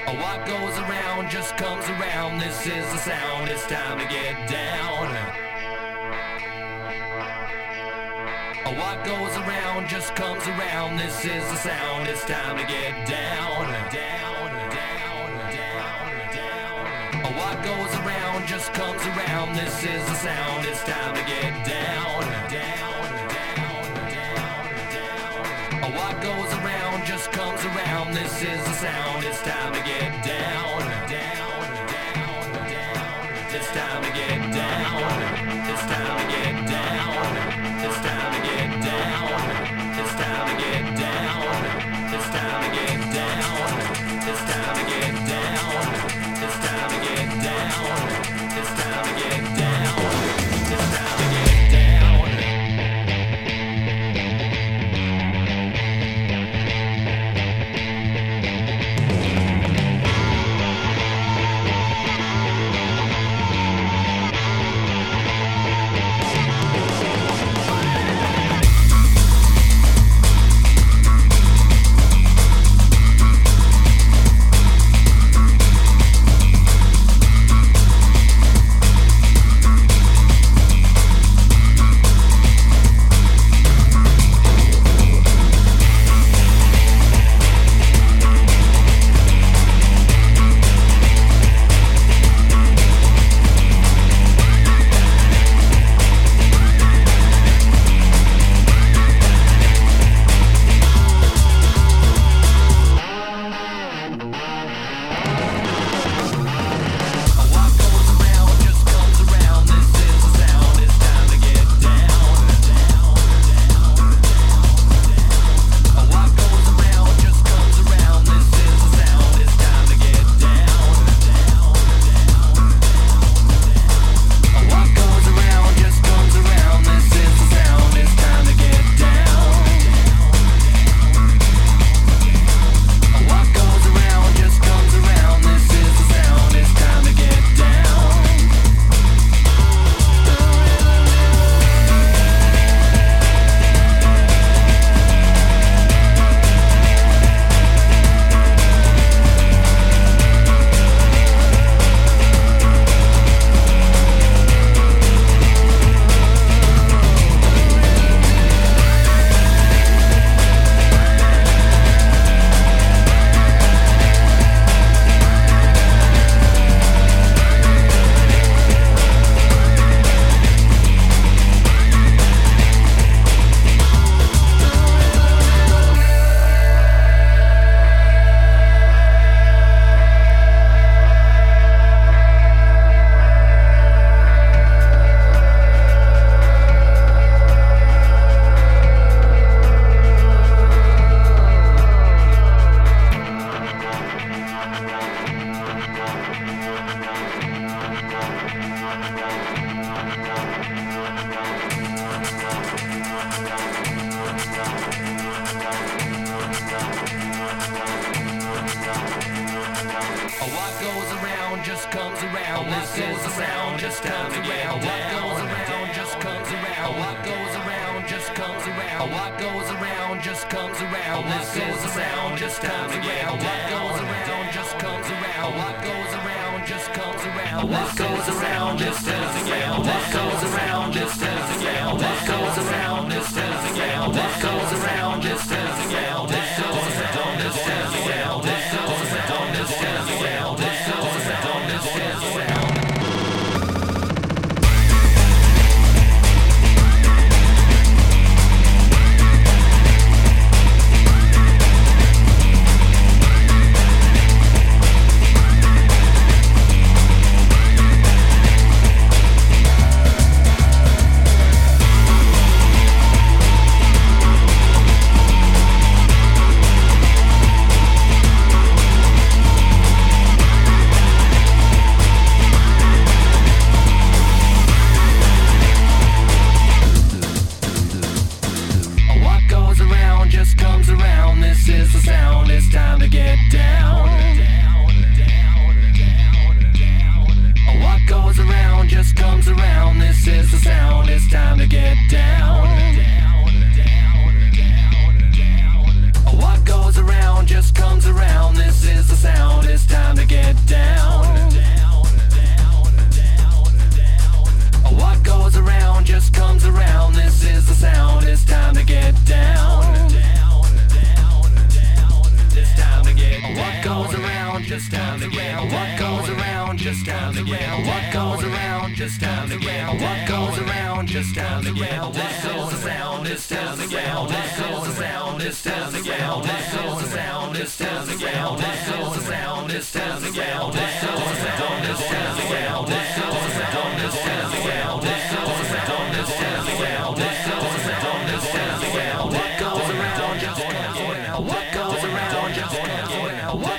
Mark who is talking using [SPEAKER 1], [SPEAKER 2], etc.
[SPEAKER 1] What goes around just comes around. This is the sound, it's time to get down. What goes around just comes around. This is the sound, it's time to get down. Down, down, down, down. What goes around just comes around. This is the sound, it's time to get down. Down, down, down, down. What goes around just comes around. This is the sound, it's time to get down. Down, down, down. It's time to get down. It's time to get down. It's time to get down. It's time to get down. It's time to get down. It's time to get down. It's time to get down. It's time to get down. It's time to get down. just time to get down. What goes around, just time to get down. What goes around, just time to get down. What goes around, just time to get down. This is the sound, it's time to get down. This is the sound, it's time to get down. This is the sound, it's time to get down. This is the sound, it's time to get down. This is the sound, it's time to get down. This is the sound, it's time to get down. This is the sound, it's time to get down. This is the sound, it's time to get down. What goes around, just time to get down. What goes around, just time to get down.